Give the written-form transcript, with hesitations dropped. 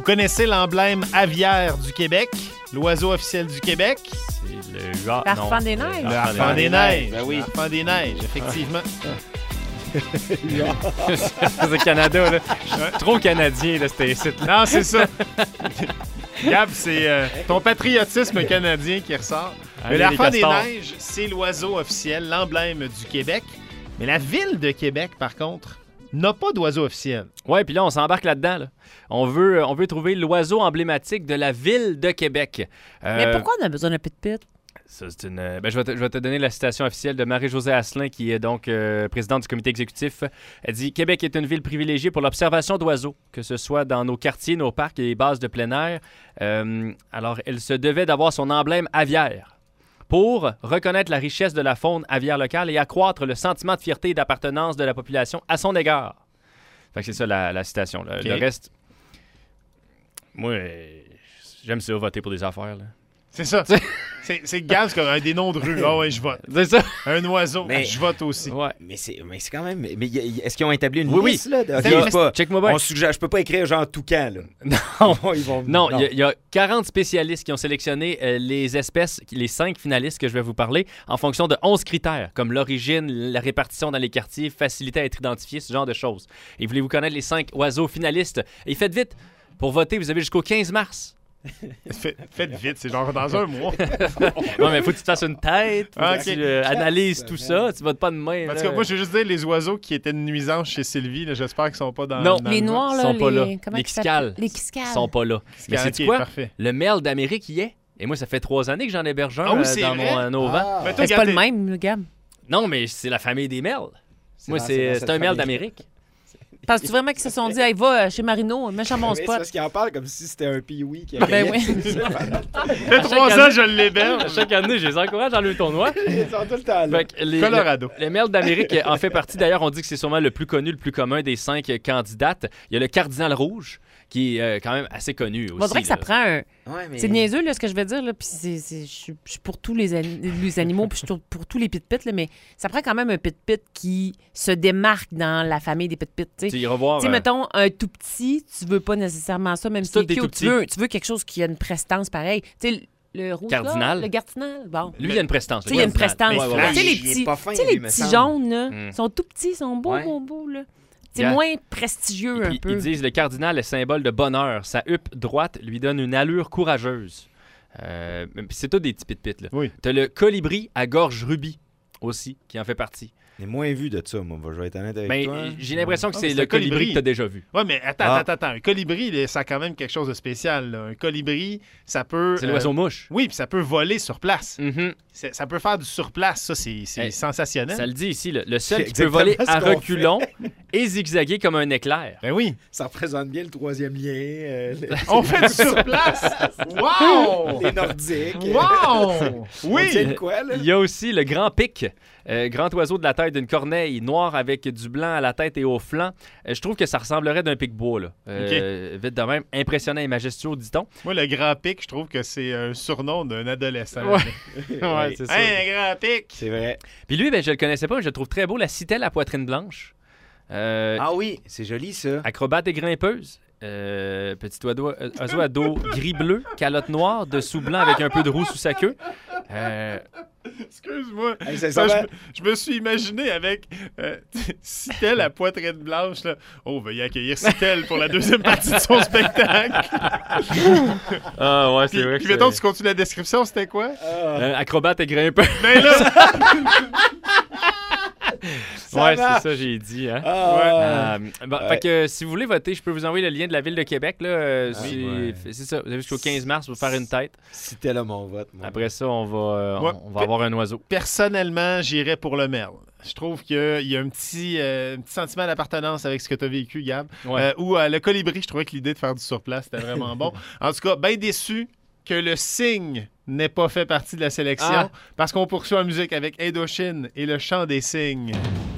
connaissez l'emblème aviaire du Québec, l'oiseau officiel du Québec? C'est L'Arfan des neiges. L'Arfan des neiges. Ben oui. L'Arfan des neiges, effectivement. C'est Canada, là. Je suis trop canadien, là, c'était ici. Non, c'est ça. Gab, c'est ton patriotisme canadien qui ressort. Allez, L'Arfan les des castors. neiges, c'est l'oiseau officiel, l'emblème du Québec. Mais la ville de Québec, par contre, n'a pas d'oiseau officiel. Ouais, puis là, on s'embarque là-dedans. Là. On veut trouver l'oiseau emblématique de la ville de Québec. Mais pourquoi on a besoin d'un pit-pit? Ça, c'est une... je vais te donner la citation officielle de Marie-Josée Asselin, qui est donc présidente du comité exécutif. Elle dit « Québec est une ville privilégiée pour l'observation d'oiseaux, que ce soit dans nos quartiers, nos parcs et les bases de plein air. Alors, elle se devait d'avoir son emblème aviaire pour reconnaître la richesse de la faune aviaire locale et accroître le sentiment de fierté et d'appartenance de la population à son égard. » Fait que c'est ça la citation. Là. OK. Le reste... Moi, j'aime ça, voter pour des affaires. Là. C'est ça. C'est Gab, c'est comme un des noms de rue. Ah ouais, je vote. C'est ça? Un oiseau, Mais- je vote aussi. Ouais. Mais c'est quand même... Mais est-ce qu'ils ont établi une Oui, liste, là? Ok, C'est- c'est pas... Check-moi bien. On suggère, je peux pas écrire genre toucan, là. Non. Ils vont... Non, il y a 40 spécialistes qui ont sélectionné les espèces, les 5 finalistes que je vais vous parler, en fonction de 11 critères, comme l'origine, la répartition dans les quartiers, facilité à être identifié, ce genre de choses. Et voulez-vous connaître les 5 oiseaux finalistes? Et faites vite! Pour voter, vous avez jusqu'au 15 mars. Faites vite, c'est genre dans un mois. Non, mais il faut que tu te fasses une tête, faut Ah, que ok. tu analyses tout ça, tu votes pas de main. Parce là. que moi, je veux juste dire, les oiseaux qui étaient une nuisance chez Sylvie, là, j'espère qu'ils sont pas dans Non. dans Les le vote. noirs, là, sont pas là. comment Les ils s'appellent? Kiscales. Les Kiscales. Ils sont pas là. Mais Ok, c'est quoi? parfait. Le merle d'Amérique y est. Et moi, ça fait 3 années que j'en héberge un Ah oui, c'est dans vrai? mon auvent. Ah. Mais toi, Mais c'est pas le regardez- même, le Gab. Non, mais c'est la famille des merles. Moi, dans c'est cette un merle famille. d'Amérique. Penses-tu vraiment qu'ils se sont dit, hey, va chez Marino, méchant bon Mais c'est spot? parce qu'ils en parlent comme si c'était un pee-wee qui Ben oui. Ça fait 3 ans, je l'héberge. Chaque année, je les encourage dans le tournoi. Ils sont tout le temps là. Fait que Colorado. Le merle d'Amérique en fait partie. D'ailleurs, on dit que c'est sûrement le plus connu, le plus commun des 5 candidates. Il y a le cardinal rouge, qui est quand même assez connu aussi. On dirait que ça là. prend un... Ouais, mais... C'est niaiseux, là, ce que je veux dire, là, puis je suis pour tous les animaux, puis je suis pour tous les pit-pits, là, mais ça prend quand même un pit-pit qui se démarque dans la famille des pit-pits, tu sais. Tu iras voir. Tu sais, mettons, un tout petit, tu veux pas nécessairement ça, même si C'est c'est tous des cute. tout Tu veux quelque chose qui a une prestance pareille. Tu sais, le rouge, Cardinal. là, le cardinal, bon. Lui, il y a une prestance. Tu sais, il y a une prestance. Ouais, ouais, ouais. Tu sais, les Il est petits, pas fin, tu sais, les lui, me petits semble. jaunes, là, Mm. sont tout petits, ils sont beaux, Ouais. beaux, là. C'est Yeah. moins prestigieux, un Ils peu. disent le cardinal est symbole de bonheur. Sa huppe droite lui donne une allure courageuse. Puis c'est tout des petits pit-pits, là. Oui. T'as le colibri à gorge rubis aussi, qui en fait partie. J'ai moins vu de ça, moi. Je vais être honnête avec Ben, toi. j'ai l'impression que Ah, c'est mais le c'est un colibri colibri. que t'as déjà vu. Ouais, mais Ah. attends. Un colibri, là, ça a quand même quelque chose de spécial. Là. Un colibri, ça peut... C'est l'oiseau mouche. Oui, puis ça peut voler sur place. Mhm. Ça peut faire du surplace. Ça, c'est Hey, sensationnel. Ça le dit ici, le seul C'est qui peut exactement voler ce à qu'on reculons et zigzaguer comme un éclair. Ben oui. Ça représente bien le 3e lien. On fait du surplace. Wow! Les Nordiques. Wow! On tient de Oui! quoi, là? Il y a aussi le grand pic, grand oiseau de la taille d'une corneille, noir avec du blanc à la tête et au flanc. Je trouve que ça ressemblerait d'un pic-bois, là. Vite de même, impressionnant et majestueux, dit-on. Moi, le grand pic, je trouve que c'est un surnom d'un adolescent. Ouais. Ouais, c'est ça. Hey, un grand pic! C'est vrai. Puis lui, ben, je le connaissais pas, mais je le trouve très beau, la citelle à poitrine blanche. Ah oui, c'est joli, ça. Acrobate et grimpeuse. Petit oiseau à dos gris-bleu, calotte noire, dessous blanc avec un peu de roux sous sa queue. Excuse-moi. Hey, c'est Ça, ça, je me suis imaginé avec Citel à poitrine blanche. Là. Oh, veuillez accueillir Citel pour la deuxième partie de son spectacle. Ah ouais, Puis, puis mettons, tu continues la description, c'était quoi? acrobate et grimpeuse. Ben là! Ouais, va. c'est ça, j'ai dit. Hein? Ah, Fait que si vous voulez voter, je peux vous envoyer le lien de la ville de Québec. Là, ouais. c'est ça. Vous avez jusqu'au 15 mars pour faire une tête. C'était là mon vote. moi. Après ça, on va, Ouais. on va avoir un oiseau. Personnellement, j'irais pour le merle. Je trouve qu'il y a un petit sentiment d'appartenance avec ce que tu as vécu, Gab. Ouais. Ou le colibri, je trouvais que l'idée de faire du surplace, c'était vraiment bon. En tout cas, bien déçu que le cygne n'ait pas fait partie de la sélection Ah. parce qu'on poursuit en musique avec Indochine et le chant des cygnes.